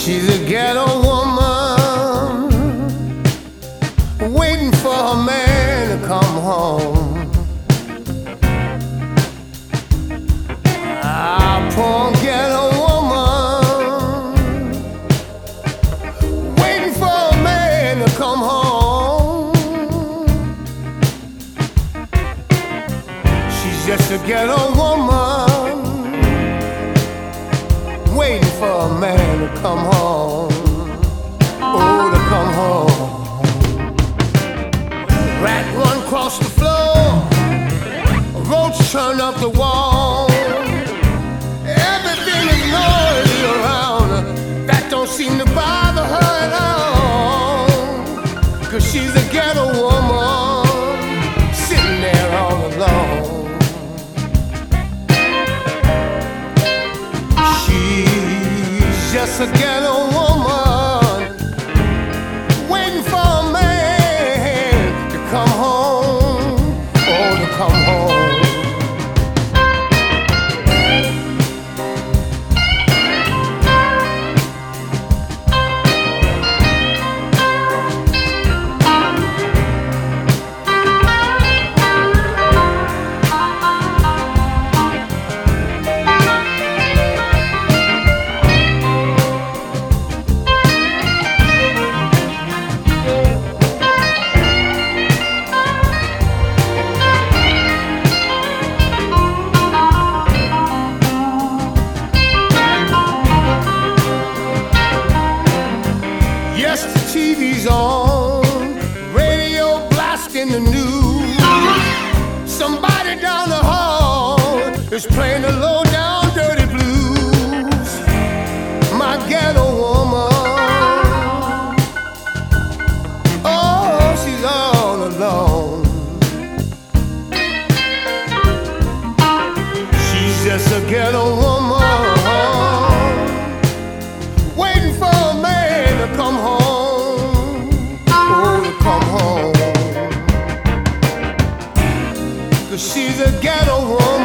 She's a ghetto woman, waiting for her man to come home. Ah, poor ghetto woman, waiting for her man to come home. She's just a ghetto woman, waiting for a man to come home. Oh, to come home. Rat run across the floor, a roach turn up the wall. Everything is noisy around her, that don't seem to bother her at all. 'Cause she's a ghetto woman, sitting there all alone. Just a ghetto woman, waiting for a man to come home. Oh, to come home. Yes, the TV's on, radio blasting the news. Somebody down the hall is playing the low down dirty blues. My ghetto woman, oh, she's all alone. She's just a ghetto woman, waiting for a man to come home. Oh, to come home. 'Cause she's a ghetto woman.